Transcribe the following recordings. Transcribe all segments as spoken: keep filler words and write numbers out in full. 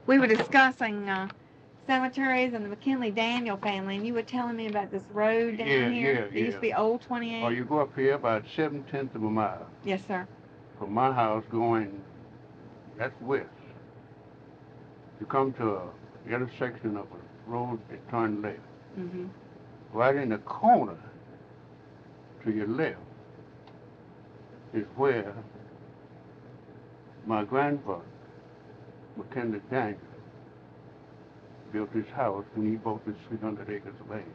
we were discussing uh, cemeteries and the McKinley Daniel family, and you were telling me about this road down Yeah, here. yeah, There yeah. used to be Old twenty-eight. Or you go up here about seven tenths of a mile Yes, sir. from my house going, that's west. You come to a intersection of a road that turns left. Mm-hmm. Right in the corner to your left is where my grandfather, McKinley Daniel, built his house when he bought this three hundred acres of land.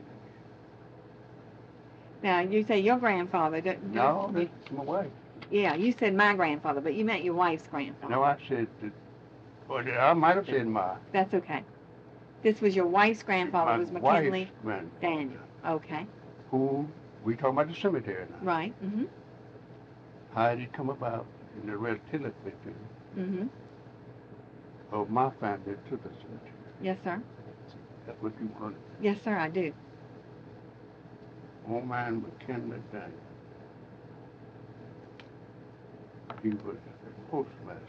Now, you say your grandfather. Do, do, No, that's my wife. Yeah, you said my grandfather, but you meant your wife's grandfather. No, I said, that, well, I might have said my. That's okay. This was your wife's grandfather, my was McKinley wife's grandfather, Daniel. Okay. who, we talking about the cemetery now. Right. Mm-hmm. How did it come about in the relativity Mm-hmm. of my family to the cemetery? Yes, sir. That's what you want. Yes, sir, I do. Old man McKinley Daniel. He was a postmaster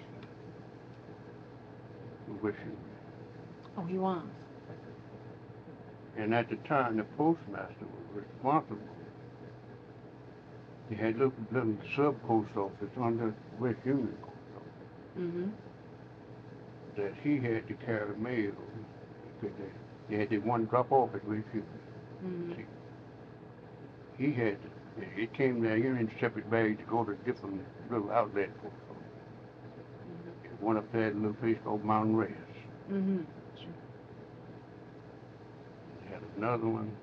in Washington. Oh, he was. And at the time, the postmaster was responsible. He had little, little sub-post office under West Union Post Office Mm-hmm. that he had to carry mail because they, they had the one drop off at West Union. Mm-hmm. See, he had, it came there here in separate bags to go to different little outlet post office. Mm-hmm. One up there at a little place called Mountain Rest. Mm-hmm. They had another one.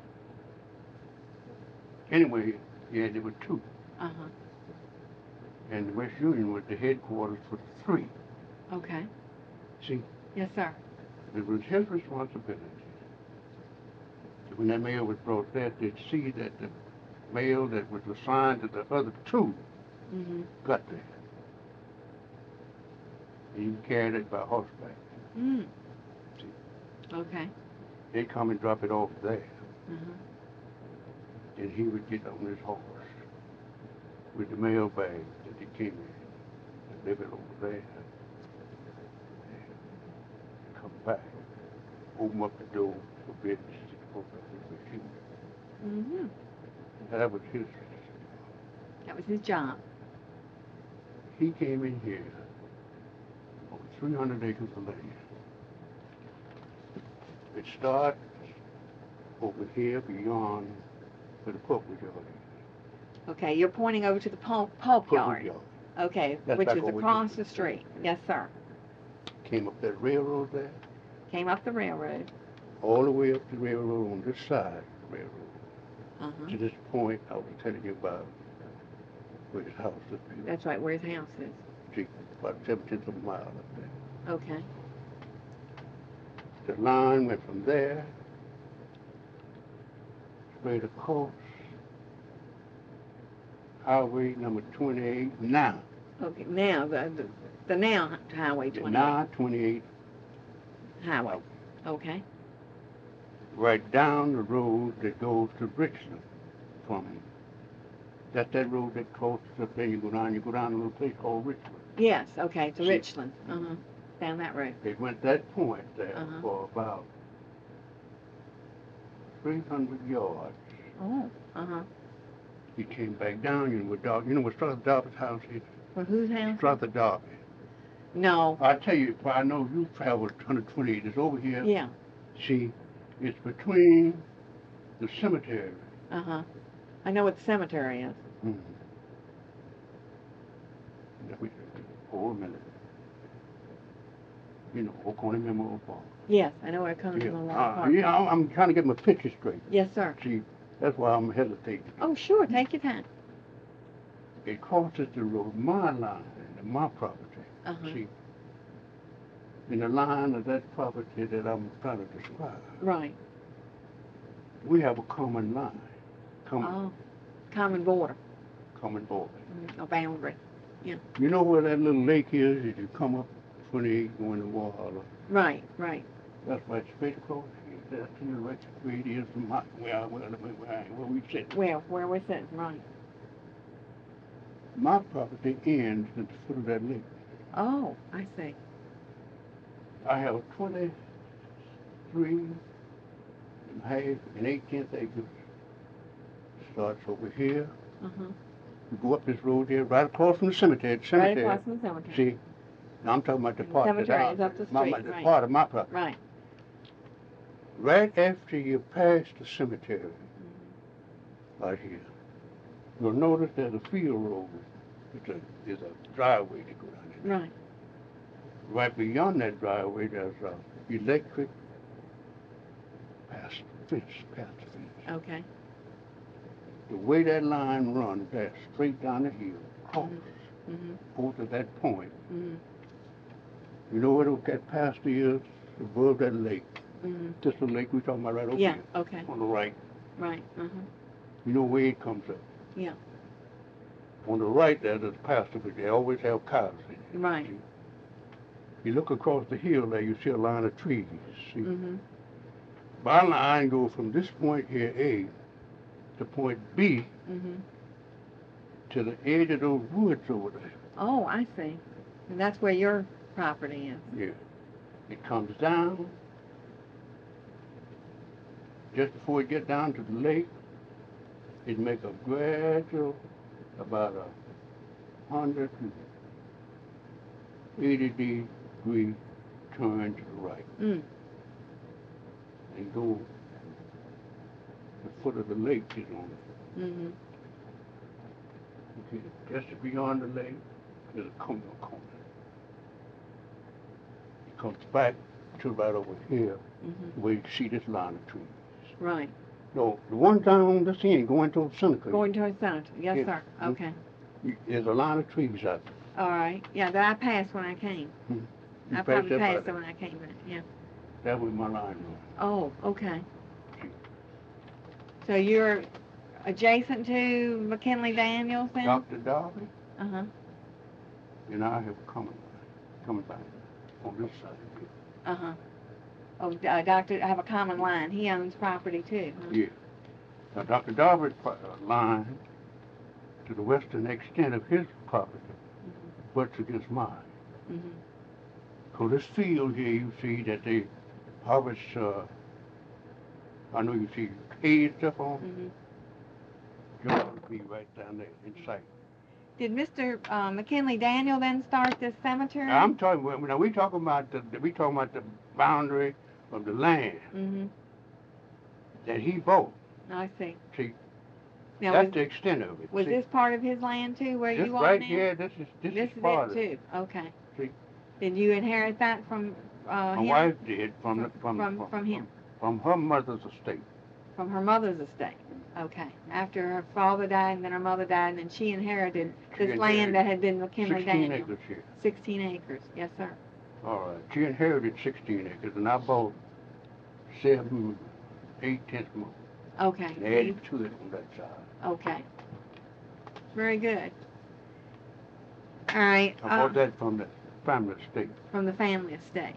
Anyway, yeah, there were two. Uh-huh. And West Union was the headquarters for the three. Okay. See? Yes, sir. It was his responsibility. When that mail was brought there, they'd see that the mail that was assigned to the other two Mm-hmm. got there. And you carried it by horseback. Mm. See? Okay. They'd come and drop it off there. Uh-huh. And he would get on his horse with the mail bag that he came in and leave it over there. And come back, open up the door for business to go back to the machine. Mm-hmm. That was his. That was his job. He came in here over three hundred acres of land. It starts over here beyond where the public yard is. Okay, you're pointing over to the pulp, pulp Public yard. yard. Okay, That's which back is over across here. the street. Yes, sir. Came up that railroad there, Came up the railroad. all the way up the railroad on this side of the railroad. Uh-huh. To this point I was telling you about where his house is. That's right, where his house is. See, about seven-tenths of a mile up there. Okay. The line went from there straight across highway number twenty-eight now. Okay, now, the, the, the now Highway The twenty-eight. now twenty-eight Highway. Okay. right down the road that goes to Richland from him. That's that road that crosses up there. You go down, you go down to a little place called Richland. Yes, okay, to See. Richland. Uh-huh. Down that road. They went that point there Uh-huh. for about three hundred yards. Oh, uh-huh. He came back down, you know, with Dar- you know where Strother Darby's house is? For whose house? Strother Darby. No. I tell you, I know you traveled one twenty-eight. It's over here. Yeah. See, it's between the cemetery. Uh-huh. I know what the cemetery is. Mm-hmm. Hold a minute. You know, Oconee Memorial Park. Yes, I know where it comes Yeah, from. uh, yeah, I'm, I'm trying to get my picture straight. Yes, sir. See, that's why I'm hesitating. Oh, sure, take your time. It crosses the road, my line, and my property. Uh-huh. See, in the line of that property that I'm trying to describe, Right. we have a common line, common, Oh, common border. common border. Mm, a boundary. You know where that little lake is as you come up twenty-eight going to Walhalla? Right, right. That's right, straight across. That's to the right where it is from my, where, I- where, where, where we sit. Well, where we're sitting, right. My property ends at the foot of that lake. Oh, I see. I have twenty-three and a half and eighteen acres. Starts over here. Uh-huh. You go up this road here, right across from the cemetery. The Right cemetery. across from the cemetery. See, now I'm talking about the And the part that cemetery I, is up the my, street, my, the right. part of my property. Right. Right after you pass the cemetery, Mm-hmm. right here, you'll notice there's a field road. It's a, there's a driveway to go down there. Right. Right beyond that driveway, there's a electric past fence, past the fence. Okay. The way that line runs, that's straight down the hill, across, Mm-hmm. go to that point. Mm-hmm. You know where that pasture is? Above that lake. Mm-hmm. Just the lake we're talking about right over Yeah, here. okay. On the right. Right. Uh-huh. You know where it comes up. Yeah. On the right there, there's a pasture, but they always have cows in it. Right. See? You look across the hill there, you see a line of trees. See? Mm-hmm. My line goes from this point here, A, to point B, Mm-hmm. to the edge of those woods over there. Oh, I see. And that's where your property is. Yeah. It comes down. Just before it get down to the lake, it make a gradual, about a hundred and eighty degree turn to the right. Mm. And go, the foot of the lake is on it. Mm-hmm. Okay, just beyond the lake, there's a corner. corner. It comes back to right over here, Mm-hmm. where you can see this line of trees. Right. No, the one down on this end, going towards Seneca, Going towards Senator. Yes, Yeah. sir. Mhm. Okay. you- there's a line of trees out there. All right. Yeah, that I passed when I came. You I pass probably that by passed there. it when I came in. Yeah. That was my line run. Oh, okay. So you're adjacent to McKinley Daniels then? Doctor Darby, Uh-huh. and I have a common line, coming back on this side of it. Uh-huh. Oh, uh, Doctor, I have a common line. He owns property too. Huh? Yeah. Now, Doctor Darby's pro- uh, line to the western extent of his property butts against mine. Mm-hmm. So this field here, you see that they harvest, uh, I know you see hay and stuff on, Mm-hmm. yours would be right down there in sight. Did Mister Uh, McKinley Daniel then start this cemetery? Now, I'm talking, well, now we talking about the, we talking about the boundary of the land Mm-hmm. that he bought. I see. See, Now, that's was, the extent of it. was See, this part of his land too, where this you are right now? here, this is, this, This is is part it of it. too. Okay. See. Did you inherit that from uh, My him? wife did from, the, From- from, from- from him. From her mother's estate. From her mother's estate. Okay. After her father died, and then her mother died, and then she inherited She this land inherited that had been McKinley Sixteen Daniel. acres here. Sixteen acres. Yes, sir. All right. She inherited sixteen acres, and I bought seven, eight tenths more. Okay. And added to it on that side. Okay. Very good. All right. I uh, bought that from the family estate. From the family estate.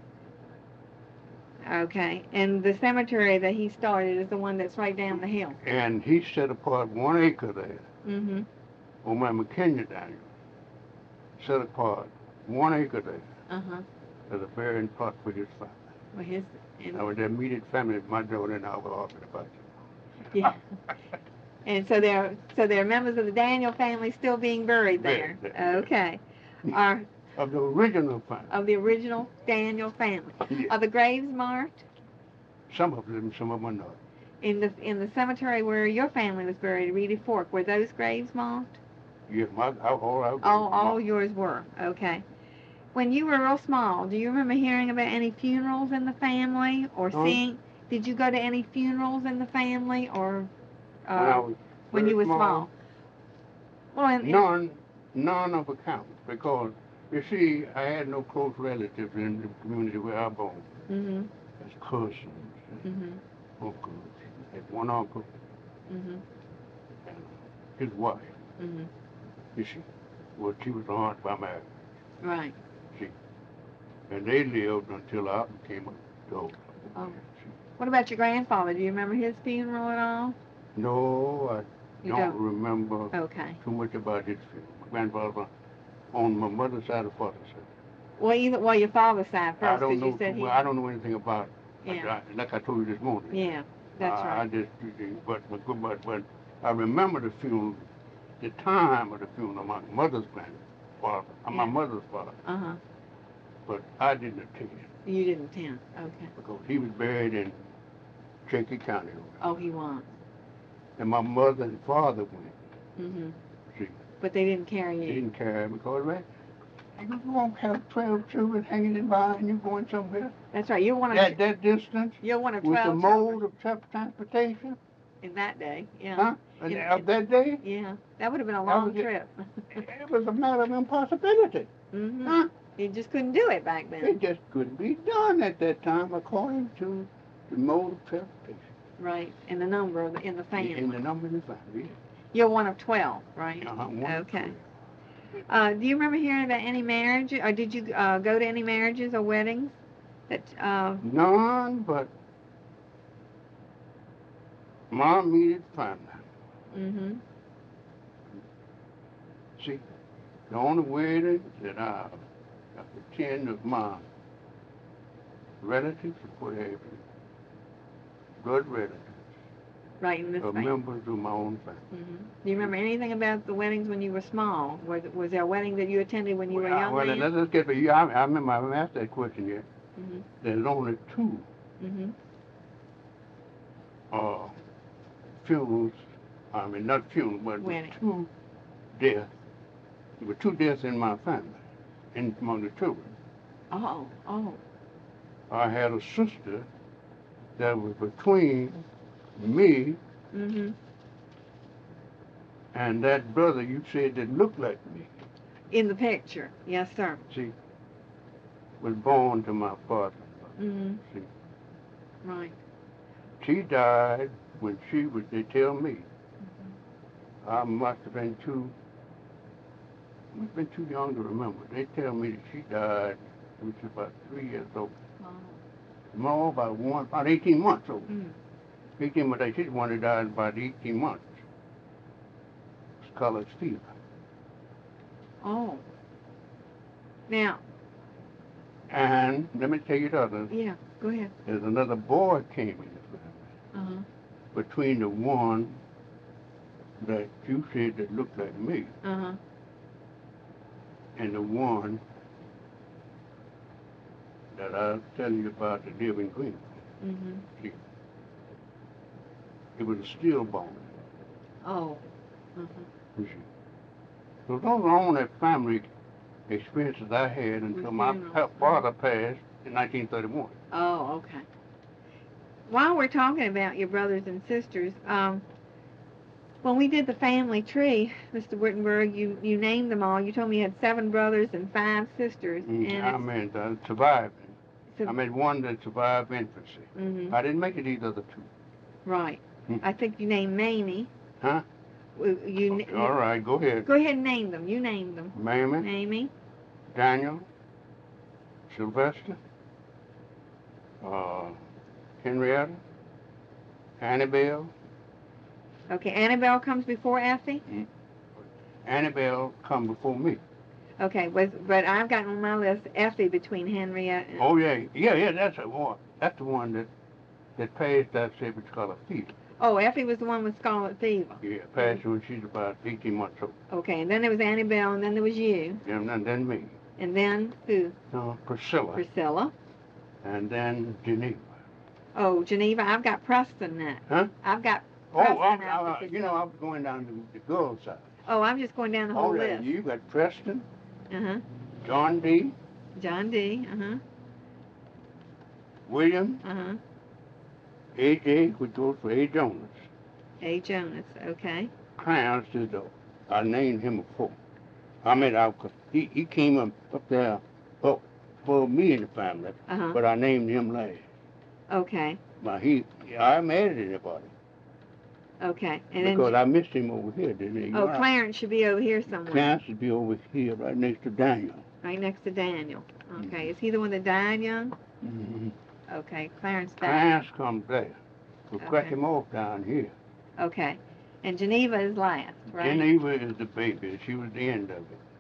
Okay. And the cemetery that he started is the one that's right down the hill. And he set apart one acre there Mm-hmm. on my McKinley Daniel. Set apart one acre there Uh-huh. as a burying plot for his family. Well, his, and, I was the immediate family, my daughter and I were arguing about it. yeah. And so there, so there are members of the Daniel family still being buried there. Buried there, yeah. Okay. Are Of the original family. of the original Daniel family. Yeah. Are the graves marked Some of them, some of them are not. in the in the cemetery where your family was buried, Reedy Fork? Were those graves marked? Yeah, my, all, all, our All, all my- yours were. Okay. When you were real small, do you remember hearing about any funerals in the family, or Huh? seeing? Did you go to any funerals in the family, or uh, when I was when very you were small? Well, in, in- None, none of account, because you see, I had no close relatives in the community where I born. Mhm. As cousins and Mhm. uncles. I had one uncle Mhm. and his wife. Mhm. You see, well, she was aunt by marriage. Right. And they lived until I became adult. Oh. What about your grandfather? Do you remember his funeral at all? No, I You don't, don't. remember Okay. too much about his funeral. My grandfather on my mother's side or father's side. Well, either, well, your father's side I first, don't because know. you said too he. well. I don't know anything about it. Yeah. I, like I told you this morning. Yeah, that's I, right. I just, but, but, but, but I remember the funeral, the time of the funeral, my mother's grandfather, uh, my Yeah. mother's father, Uh huh. but I didn't attend You didn't attend. Okay. because he was buried in Cherokee County. Oh, he was. And my mother and father went. Mhm. See, But they didn't carry they you. didn't care because, man, you won't have twelve children hanging in behind you going somewhere. That's right. You're one of At that distance, you're one of with the twelve mode children of tra- transportation, in that day. Yeah. huh? And In- of in- that day, Yeah. That would have been a That long was it. trip. it was a matter of impossibility. Mhm. Huh? You just couldn't do it back then. It just couldn't be done at that time according to the mode of transportation. Right. And the number of the, in the family. In the number of the family. You're one of twelve, right? Uh-huh, one of Okay. twelve. Uh, do you remember hearing about any marriage, or did you uh, go to any marriages or weddings? That uh, None but my immediate family. mm-hmm. See, the only wedding that I attend of my relatives, what have you, blood relatives, Right in this are family. members of my own family. Mm-hmm. Do you remember anything about the weddings when you were small? Was was there a wedding that you attended when you were a Well, young well, man? let's let's get to you. I, I remember I haven't asked that question yet. Mm-hmm. There's only two Mm-hmm. uh, funerals. I mean, not funerals, but Wedding. two deaths. There were two deaths in my family, in among the children. Oh, oh. I had a sister that was between me Mm-hmm. and that brother you said that looked like me. In the picture, yes, sir. See, was born to my father. Mm-hmm. See, Right. she died when she was. They tell me Mm-hmm. I must have been too. Must have been too young to remember. They tell me that she died when she was about three years old. Oh. No, about one, about eighteen months old. Mm. eighteen months. She's the one that died about eighteen months. Scarlet fever. Oh. Now. And let me tell you the other. Yeah. Go ahead. There's another boy came in the family. Uh huh. Between the one that you said that looked like me Uh huh. and the one that I'll tell you about that live in Greenville. Mm-hmm. See, it was a stillborn. Oh. Uh-huh. You see. So those are only family experiences I had until With my funerals. pa- father passed in nineteen thirty-one. Oh, okay. While we're talking about your brothers and sisters, um, when we did the family tree, Mister Wittenberg, you, you named them all. You told me you had seven brothers and five sisters. Mm, and I it's- meant uh, surviving. So- I meant one that survived infancy. Mhm. I didn't make it these other two. Right. Hmm. I think you named Mamie. Huh? You, you, Okay, all right, go ahead. Go ahead and name them. You named them. Mamie, Mamie. Daniel, Sylvester, uh, Henrietta, Annabelle. Okay. Annabelle comes before Effie. Annabelle come before me. Okay. Was but I've got on my list Effie between Henrietta and. Oh yeah, yeah, yeah. That's the one. That's the one that that passed that saber scarlet fever. Oh, Effie was the one with scarlet fever. Yeah, passed when she's about eighteen months old. Okay. And then there was Annabelle, and then there was you, And then, then me. and then who? No, Priscilla. Priscilla. And then Geneva. Oh, Geneva. I've got Preston next. Huh? I've got. Oh, Preston I'm, after I, you know, I was going down to the girls' side. Oh, I'm just going down the whole Oh, yeah, list. you got Preston, Uh huh. John D., John D. Uh huh. William, Uh huh. A J, which goes for A. Jonas. A. Jonas. Okay. Clarence is the, I named him before. I mean, I, he, he came up, up there up for me in the family, Uh huh. but I named him last. Okay. But he, I haven't added anybody Okay. And because then. I missed him over here, didn't I? Oh, Clarence should be over here somewhere. Clarence should be over here, right next to Daniel. Right next to Daniel. Okay. Is he the one that died young? Mm-hmm. Okay. Clarence died. Clarence comes there. We'll crack Okay. him off down here. Okay. And Geneva is last, right? Geneva is the baby. She was the end of it.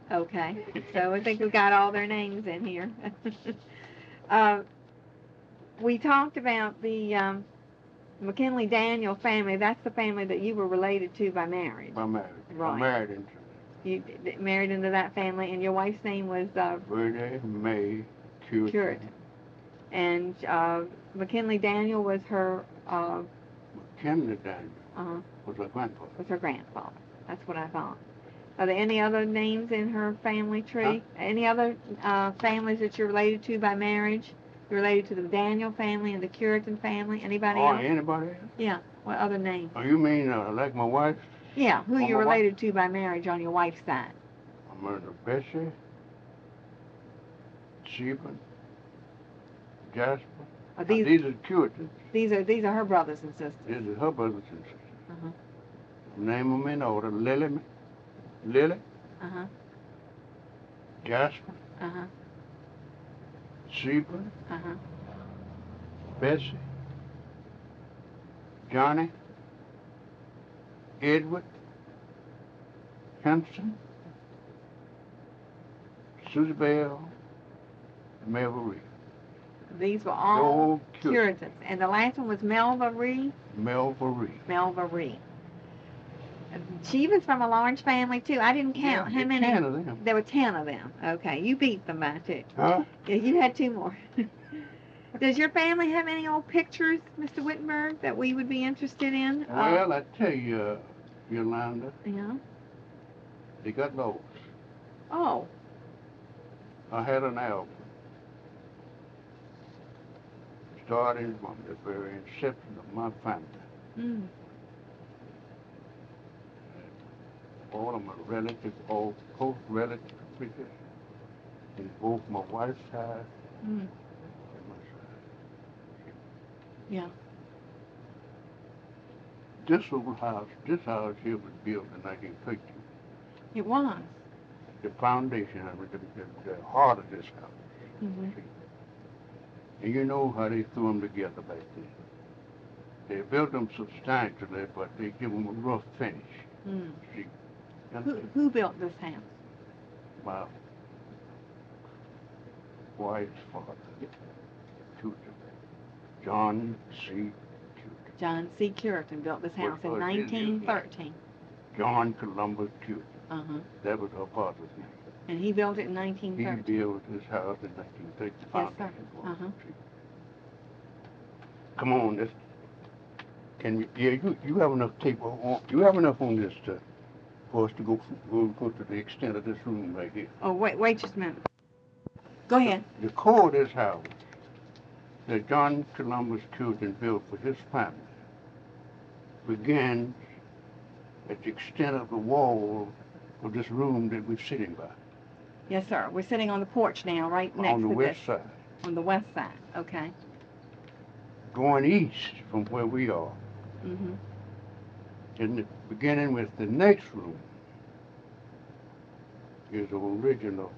Okay, so I think we got all their names in here. uh, we talked about the um, McKinley Daniel family. That's the family that you were related to by marriage. By marriage. Right. I married into You d- d- married into that family, and your wife's name was uh, Verde May Curitan. Curitan. And uh, McKinley Daniel was her uh, McKinley Daniel uh, was her grandfather. was her grandfather. That's what I thought. Are there any other names in her family tree? Huh? Any other uh, families that you're related to by marriage? You're related to the Daniel family and the Curitan family? Anybody Oh, else? anybody else? Yeah. What other names? Oh, you mean uh, like my wife? Yeah. Who Oh, you're my wife? related to by marriage on your wife's side? I'm under Bessie, Stephen, Jasper. Are Uh, these these are Curitans. these are these are her brothers and sisters. These are her brothers and sisters. Uh-huh. Name them in order. Lily, Lily, Uh-huh. Jasper, Uh-huh. Stephen, Uh-huh. Bessie, Johnny, Edward, Hanson, Susie Bell, Melva Reed. These were all Old Curitans. Curitans. And the last one was Melva Reed. Melva Reed. Melva Reed. She was from a large family too. I didn't count. Yeah, How many? Ten of them. There were ten of them. Okay, you beat them by two. Huh? Yeah, you had two more. Does your family have any old pictures, Mister Wittenberg, that we would be interested in? Well, I tell you, uh, Yolanda, Uh, yeah. they got lost. Oh. I had an album starting from the very inception of my family. Mm. All of my relatives, all close relative pictures, in both my wife's side Mm. and my side. Yeah. This old house, this house here was built in nineteen fifty. It was. The foundation of it, the, the, the heart of this house. Mm-hmm. And you know how they threw them together back then. They built them substantially, but they give them a rough finish. Mm. See, Who, who built this house? my wife's father, Cuter, John C. Cuter, John C. Curitan built this house in What- what is his nineteen thirteen. John Columbus Cuter. Uh-huh. That was her father's name. And he built it in nineteen He thirteen. built his house in nineteen thirty. Yes, sir. Uh-huh. Come on, this. Can you? Yeah, you you have enough tape on. You have enough on this to, for us to go go go to the extent of this room right here. Oh, wait, wait just a minute. Go ahead. The core of this house that John Columbus Cuter built for his family begins at the extent of the wall of this room that we're sitting by. Yes, sir. We're sitting on the porch now, right next On the to west this. side. On the west side. Okay. Going east from where we are. Mm-hmm. In the beginning with the next room is the original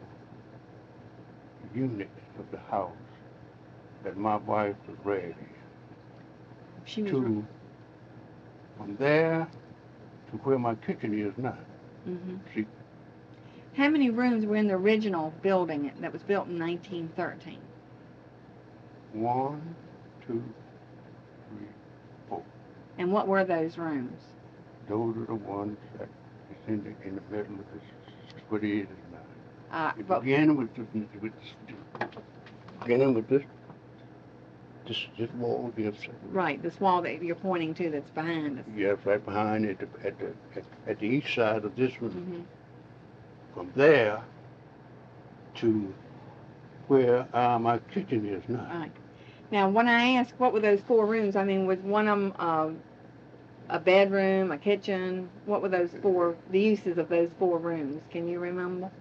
unit of the house that my wife was raised She was. to, from there to where my kitchen is now. Mm-hmm. See, How many rooms were in the original building that was built in nineteen thirteen? one, two, three, four. And what were those rooms? Those are the ones that is in the, in the middle of this, what it is now. Uh, It but, began with, the, with beginning with this, this, this wall here. right, this wall that you're pointing to that's behind us. Yes, right behind it, at the, at the, at, at the east side of this room. Mm-hmm. From there to where uh, my kitchen is now. Right. Now, when I asked what were those four rooms, I mean, was one of them uh, a bedroom, a kitchen? What were those four, the uses of those four rooms? Can you remember?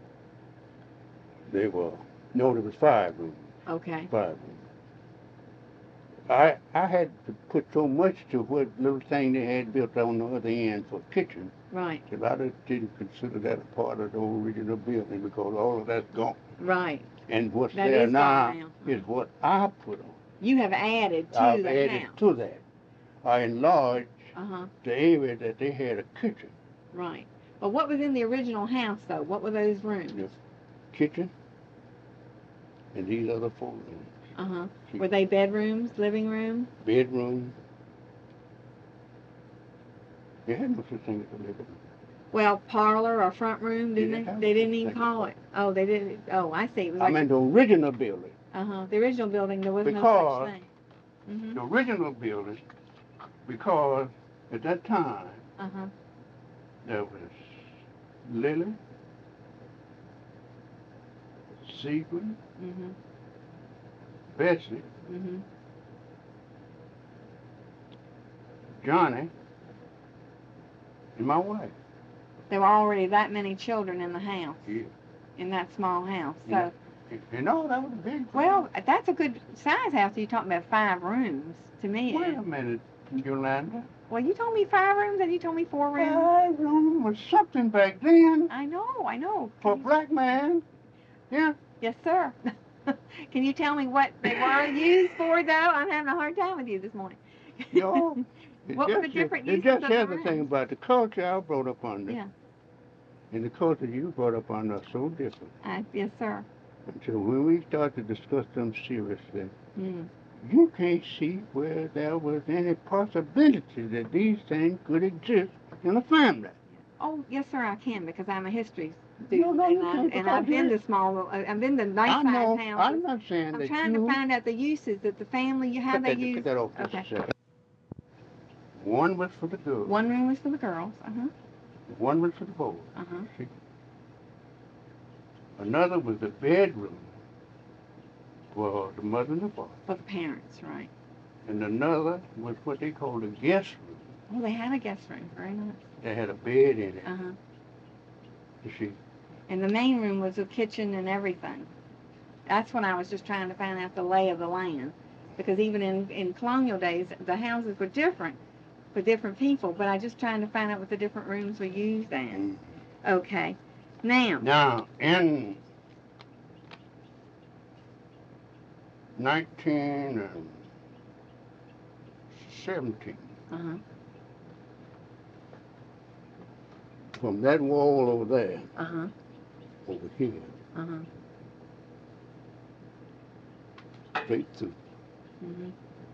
They were, no, there was five rooms, Okay. five rooms. I, I had to put so much to what little thing they had built on the other end for kitchen, Right. that I just didn't consider that a part of the original building because all of that's gone. Right. And what's That there is now, gone now. is what I put on. You have added to I've the added house. to that. I enlarged Uh-huh. the area that they had a kitchen. Right. But what was in the original house, though? What were those rooms? The kitchen and these other four rooms. Uh-huh. See, Were they bedrooms, living room? bedroom. They had no such thing as a living room. Well, parlor or front room, They didn't didn't they? have They no didn't such even thing as call a- it. Oh, they didn't. Oh, I see. It was I like mean the original building. uh-huh. The original building, there was no Because- such thing. Mm-hmm. The original building, because at that time Uh-huh. there was Lily, Sequin, Mm-hmm. Betsy, Mm-hmm. Johnny, and my wife. There were already that many children in the house, Yeah. in that small house. So, Yeah. You know, that was a big. well, that's a good size house. You're talking about five rooms to me. Wait a minute, Yolanda. Well, you told me five rooms, and you told me four rooms. Five room was something back then I know, I know. for a Can you- black man. Yeah. Yes, sir. Can you tell me what they were used for, though? I'm having a hard time with you this morning. No. It What were the just- different It uses just of the has the thing rooms? about the culture I brought up under. Yeah. And the culture you brought up under are so different. I, yes, sir. Until when we start to discuss them seriously, Mm. you can't see where there was any possibility that these things could exist in a family. Oh, yes, sir, I can, because I'm a history No, student, no, you and, I, can't, and because I've been you- to small, uh, I've been to nice I know. sized I'm houses. not saying I'm that trying you. to find out the uses that the family, how Cut they that, use. cut that off just Okay. a second. One was for the girls. One room was for the girls. Uh huh. One was for the boys. Uh huh. See? Another was the bedroom for the mother and the father. For the parents, right? And another was what they called a guest room. Oh, they had a guest room. Very nice. That had a bed in it. Uh huh. You see? And the main room was a kitchen and everything. That's when I was just trying to find out the lay of the land. Because even in, in colonial days, the houses were different for different people, but I just trying to find out what the different rooms were used as. Mm. Okay. Now, Now, in nineteen seventeen, uh-huh, from that wall over there, uh-huh, over here, uh-huh, straight through, mm-hmm.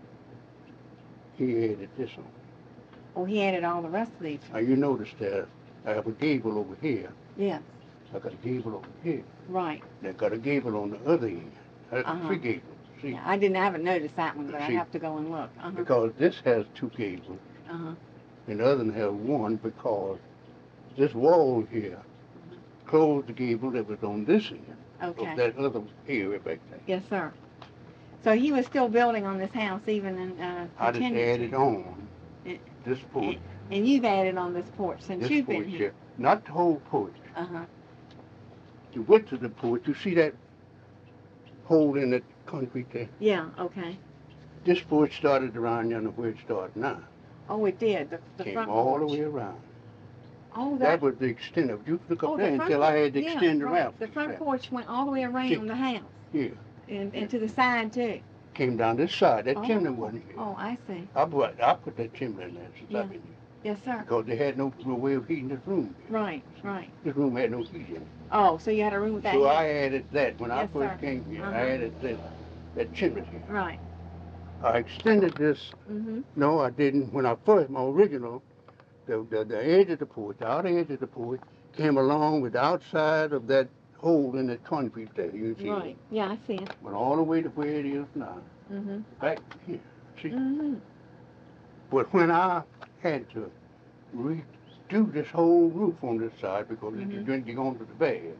he added this on. Oh, he added all the rest of these. Now, you notice that I have a gable over here. Yes, I got a gable over here. right. I got a gable on the other end. That's Uh-huh. three gables. See? Yeah, I didn't, I haven't noticed that one, but I See. have to go and look. Uh-huh, Because this has two gables, uh-huh, and the other one has one because this wall here closed the gable that was on this end okay. of that other area back there. Yes, sir. So he was still building on this house even in, uh, I just continued added to. on It- this porch, And you've added on this porch since this you've porch been here. here. Not the whole porch. Uh-huh, The width of the porch, you see that hole in the concrete there? yeah, okay. This porch started around yonder where it started now. Oh, it did, the, the Came front all porch. the way around. Oh, That, that, was the extent of it. You look up oh, there the front until I had to yeah, extend the right. raft. The front porch went all the way around See. the house Here. and, and to the side too. Came down this side. That Oh, chimney wasn't here. Oh, I see. I put, I put that chimney in there since Yeah. I've been here. Yes, sir. Because they had no, no way of heating this room. Right, right. This room had no heat in it. Oh, so you had a room with that. So heat. I added that when I Yes, first sir. came here. Uh-huh. I added that, that chimney here. Right. I extended this. Mm-hmm. No, I didn't. When I first, my original, the, the, the edge of the porch, the outer edge of the porch, came along with the outside of that hole in the concrete there. You see Right. Yeah, I see it. it. Went all the way to where it is now. Mm-hmm. Back here. See? Mm-hmm. But when I had to redo this whole roof on this side because Mhm. it's drinking onto the bed,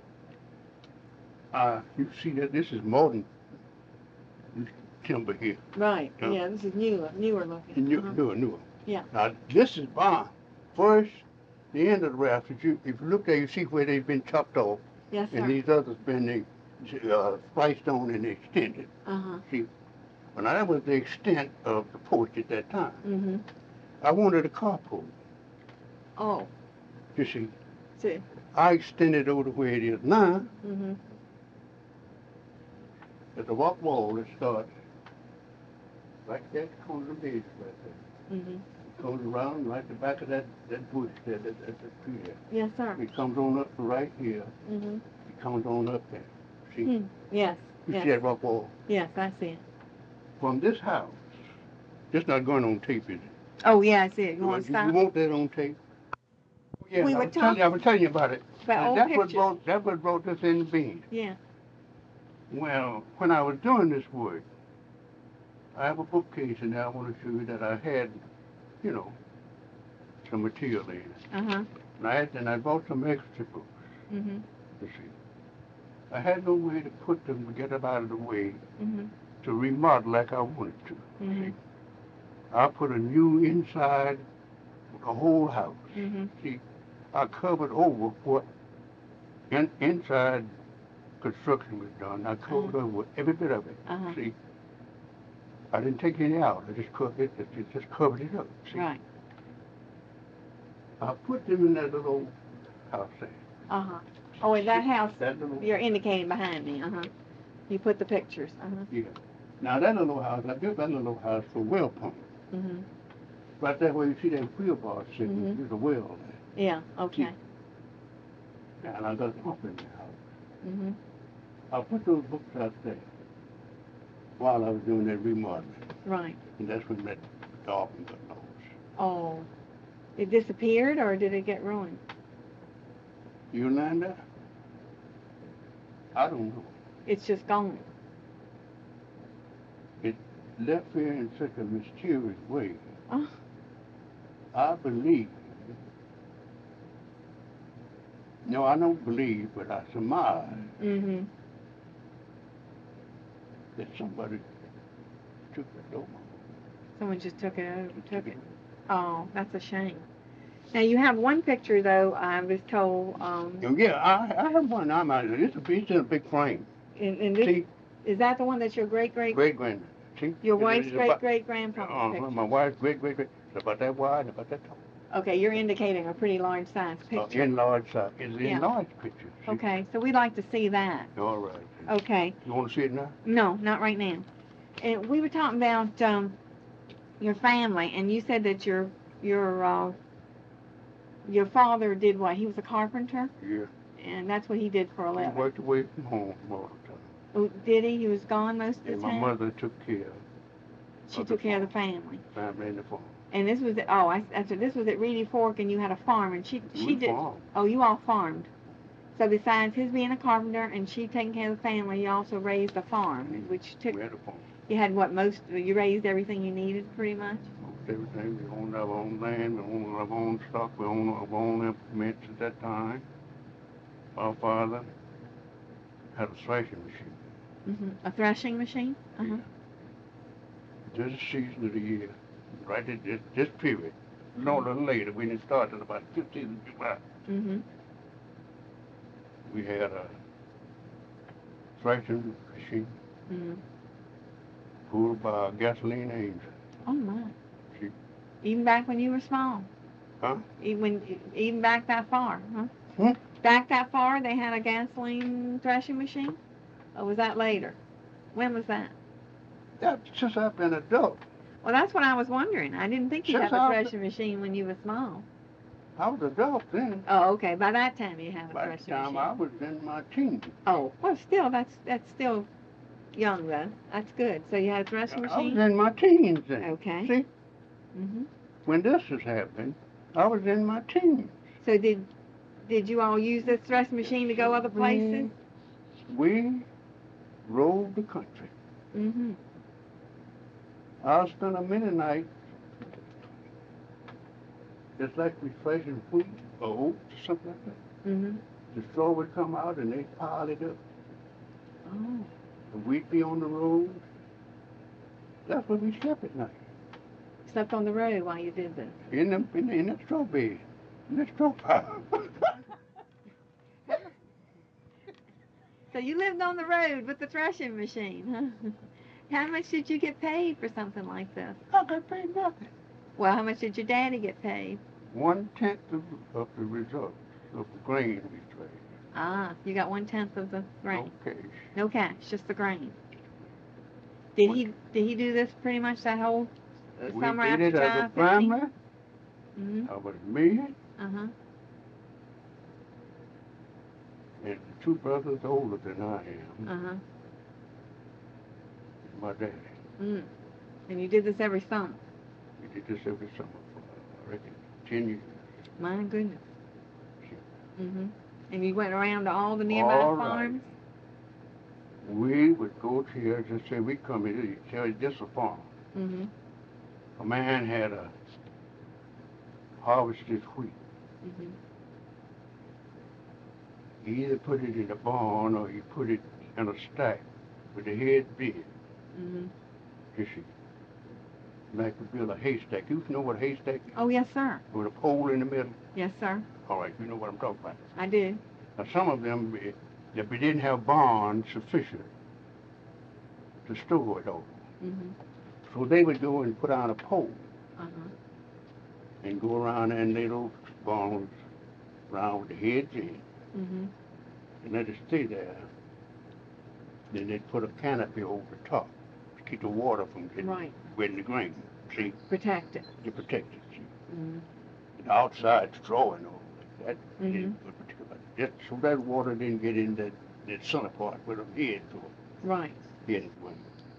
uh, you see that this is modern timber here. Right. Yeah. Yeah, this is newer, newer looking. New, Uh-huh. newer, newer. Yeah. Now this is my first, the end of the raft. If you, if you look there, you see where they've been chopped off, Yes, and sir. these others been uh, spliced on and extended. Uh-huh. See, when that was the extent of the porch at that time, Mm-hmm. I wanted a carport. Oh, You see, see. I extended over to where it is now. Mm-hmm. At the rock wall, it starts like that corner of the bed right there. Mm-hmm. goes around right the back of that, that bush there, that, that, that tree there. Yes, sir. It comes on up to right here. Mm-hmm. It comes on up there. See? Hmm. Yes. You Yes. see that rock wall? Yes, I see it. From this house, just not going on tape, is it? Oh, yeah, I see it. You You, want to you stop? want that on tape? Yeah, We I were was telling you, I talking was telling you about it. about Uh, old that's what pictures. brought that's what brought this in being. Yeah. Well, when I was doing this work, I have a bookcase in there I want to show you that I had, you know, some material in it. Uh-huh. And I had, and I bought some extra books. Mm-hmm. You see, I had no way to put them to get them out of the way Mm-hmm. to remodel like I wanted to. Mm-hmm. See, I put a new inside the whole house. Mm-hmm. See, I covered over what in, inside construction was done. I covered Uh-huh. over every bit of it. Uh-huh. See, I didn't take any out. I just covered it. Just, just covered it up. See, Right. I put them in that little house there. Uh-huh. Oh, in that house That little. you're indicating behind me. Uh-huh. You put the pictures. Uh-huh. Yeah. Now that little house, I built that little house for well pump. Mm-hmm. Right there where you see that wheel bar sitting, Mhm. there's a well there. Yeah, okay. And I got a pump in the house. Mm-hmm. I put those books out there while I was doing that remodeling. Right. And that's when that dolphin got lost. Oh. It disappeared or did it get ruined? Yolanda? I don't know. It's just gone. It left here in such a mysterious way. Oh. I believe, no, I don't believe, but I surmise Mm-hmm. that somebody took it over. Someone just took it over, took it. Oh, that's a shame. Now you have one picture though, I was told, um, Oh, yeah, I, I have one. I'm out. It's a it's in a big frame. in, in this, See, is that the one that's your great great, great grand. See, your It- wife's it's great about- great grandpa's Uh, picture? my wife's great great great. It's about that wide and about that tall. Okay, you're indicating a pretty large size Uh, picture. enlarged size. It's an Yeah. enlarged picture. See? Okay, so we'd like to see that. All right. Okay. You want to see it now? No, not right now. And we were talking about um, your family, and you said that your your uh, your father did what? He was a carpenter, Yeah. and that's what he did for a He living. worked away from home all the time. Oh, did he? He was gone most of the And my time. mother took care of She of took the care of the family. family and the farm. And this was at, oh, I, I said this was at Reedy Fork, and you had a farm, and she she We did. farmed. Oh, you all farmed. So besides his being a carpenter and she taking care of the family, you also raised a farm, which took. We had a farm. You had what most? You raised everything you needed, pretty much. Most everything. We owned our own land. We owned our own stock. We owned our own implements at that time. Our father had a threshing machine. Hmm. A threshing machine. Uh huh. This season of the year, right at this, this period, no little later, when it started about fifteenth of July, Mhm. we had a threshing machine Mhm. pulled by a gasoline engine. Oh my. See? Even back when you were small. Huh? Even even back that far, huh? Hmm? Back that far, they had a gasoline threshing machine. Or was that later? When was that? That's since I've been an adult. Well, that's what I was wondering. I didn't think you Since had a I was- threshing machine when you were small. I was an adult then. Oh, okay. By that time, you had a By the threshing time machine. I was in my teens. Oh, well, still, that's that's still young then. That's good. So you had a threshing I was machine. in my teens then. Okay. See, Mhm. when this was happening, I was in my teens. So did did you all use this threshing machine to go other places? We rode the country. Mhm. I spent a many nights just like we threshing wheat or oats or something like that. Mhm. The straw would come out and they'd pile it up. Oh. And we'd be on the road. That's where we slept at night. Slept on the road while you did this. In the in, the, in that straw bed. In that straw pile. So you lived on the road with the threshing machine, huh? How much did you get paid for something like this? I got paid nothing. Well, how much did your daddy get paid? One tenth of, of the results of the grain we trade. Ah, you got one tenth of the grain. No cash. No cash, just the grain. Did he did he do this pretty much that whole uh, We summer did after it July as a fifteenth? family Mm-hmm. I was married, Uh-huh. and two brothers older than I am, Uh-huh. and my daddy. Mm. And you did this every summer? We did this every summer for, I reckon, ten years. My goodness. Mm-hmm. And you went around to all the nearby All right. farms? We would go to here and say, we come here, you tell you this a farm. Mm-hmm. A man had a harvested wheat. Mm-hmm. He either put it in a barn or he put it in a stack with the head big. Mm-hmm. Just like we build a haystack. You know what a haystack is? Oh, yes, sir. With a pole in the middle? Yes, sir. All right, you know what I'm talking about. I do. Now, some of them, eh, if we didn't have barns sufficient to store it all, Mm-hmm. so they would go and put on a pole Uh-huh. and go around in little barns around with the heads in Mm-hmm. and let it stay there. Then they'd put a canopy over the top to keep the water from getting Right. wet in the grain. See, Protect it. to protect it. See, Mm-hmm. the outside straw and all like that. Mhm. Didn't put protect it. Just so that water didn't get in that, that center part where the heads were. Right. Heads went.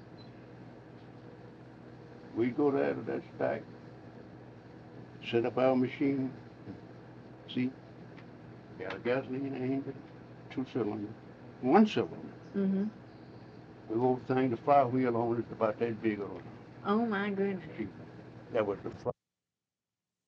We go there to that stack, set up our machine. See, got a gasoline engine, two cylinder, one cylinder. Mm-hmm. The whole thing, the flywheel on it, about that big on it. Oh, my goodness. See, that was the